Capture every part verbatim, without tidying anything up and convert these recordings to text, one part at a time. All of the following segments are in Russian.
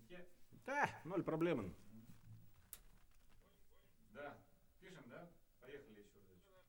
Да, ноль проблем. Да, пишем, да? Поехали еще разочек.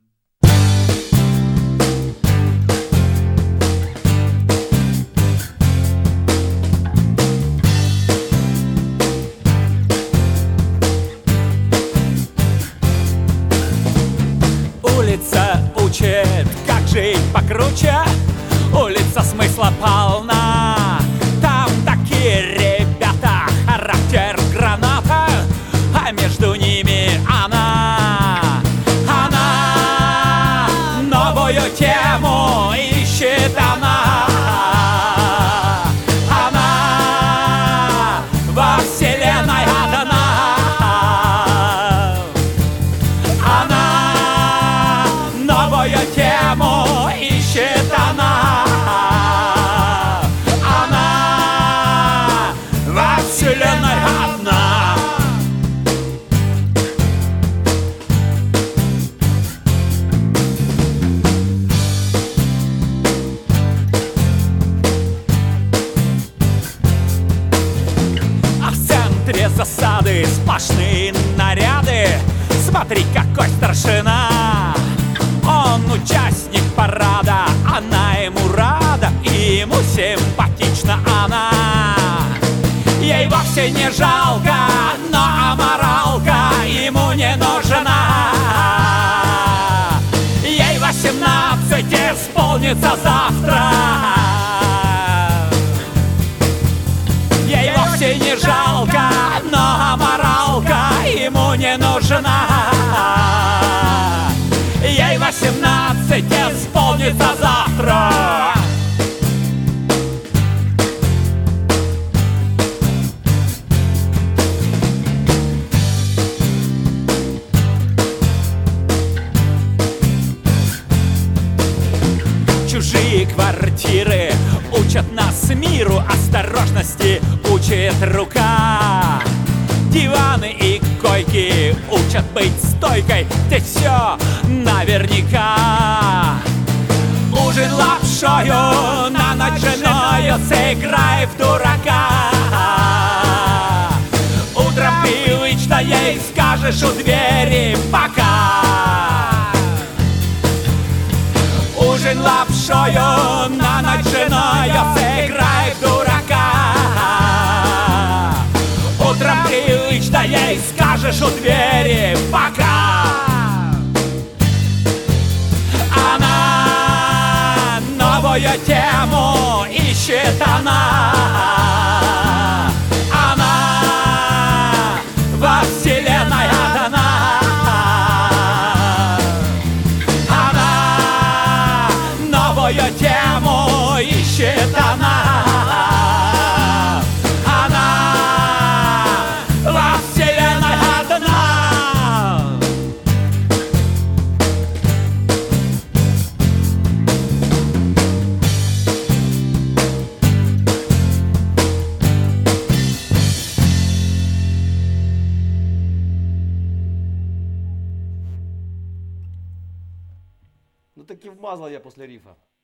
Улица учит, как жить покруче. Улица смысла полна. Там такие ребята, характер граната, а между ними она. Она новую тему ищет она. Она во вселенной одна. Она новую тему ищет она. Она во вселенной одна. А в центре засады сплошные наряды. Смотри, какой старшина. Он участник парада, она ему рада, и ему симпатична она. Ей вовсе не жалко, но аморалка ему не нужна. Ей восемнадцать исполнится завтра. Ей вовсе не жалко, но аморалка ему не нужна. Ей восемнадцать исполнится завтра. Чужие квартиры учат нас миру, осторожности учит рука. Диваны и койки учат быть стойкой, ты все наверняка. Ужин лапшою, на ночь женою, сыграй в дурака. Утром привычно ей скажешь у двери пока. Ужин лапшою, на ночь женою, сыграй в дурака. Утром привычно ей скажешь у двери пока. Она новую тему ищет она. Она во вселенной одна. Она новую тему ищет она. Ну таки вмазал я после рифа.